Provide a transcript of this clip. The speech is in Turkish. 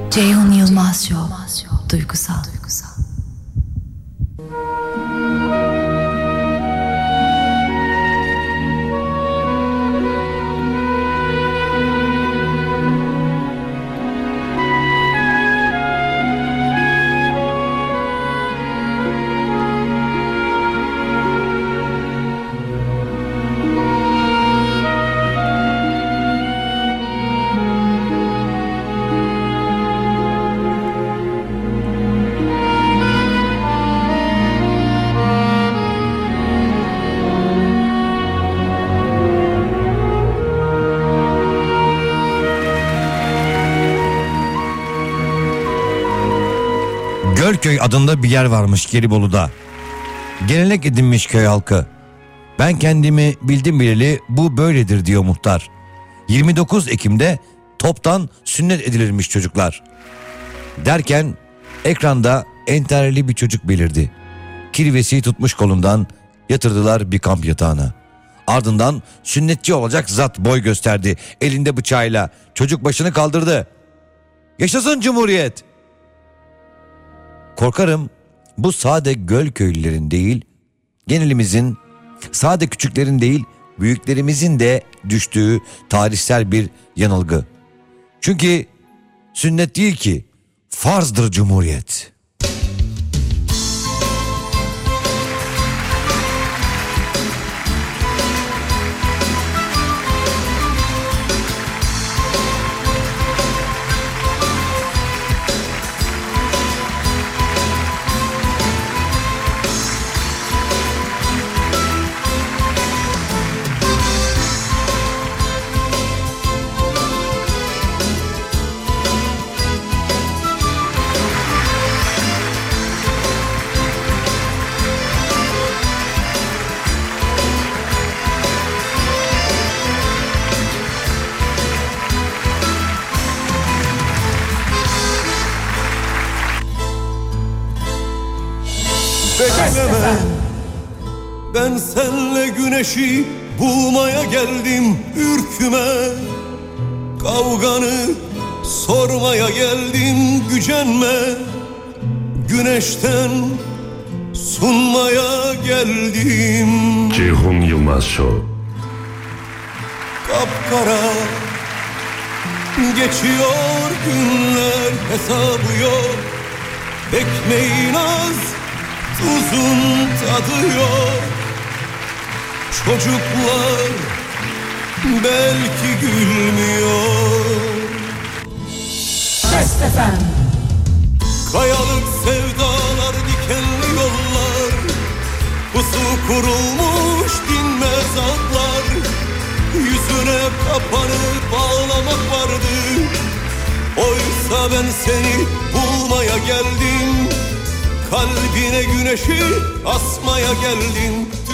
Ceyhun Yılmaz Show. Duygusal. Gölköy adında bir yer varmış Gelibolu'da. Gelenek edinmiş köy halkı. Ben kendimi bildim bileli bu böyledir diyor muhtar. 29 Ekim'de toptan sünnet edilirmiş çocuklar. Derken ekranda entareli bir çocuk belirdi. Kirvesi tutmuş kolundan yatırdılar bir kamp yatağına. Ardından sünnetçi olacak zat boy gösterdi elinde bıçağıyla. Çocuk başını kaldırdı. Yaşasın Cumhuriyet! Korkarım bu sade göl köylülerin değil, genelimizin, sade küçüklerin değil, büyüklerimizin de düştüğü tarihsel bir yanılgı. Çünkü sünnet değil ki, farzdır Cumhuriyet. Bekleme, ben senle güneşi bulmaya geldim ürküme. Kavganı sormaya geldim gücenme. Güneşten sunmaya geldim. Ceyhun Yılmaz Show. Kapkara geçiyor günler, hesabı yok. Ekmeğin az, tuzun tadı yok. Çocuklar belki gülmüyor. Bestefen. Kayalık sevdalar, dikenli yollar, pusu kurulmuş dinmez atlar. Yüzüne kapanıp ağlamak vardı. Oysa ben seni bulmaya geldim. Kalbine güneşi asmaya geldim.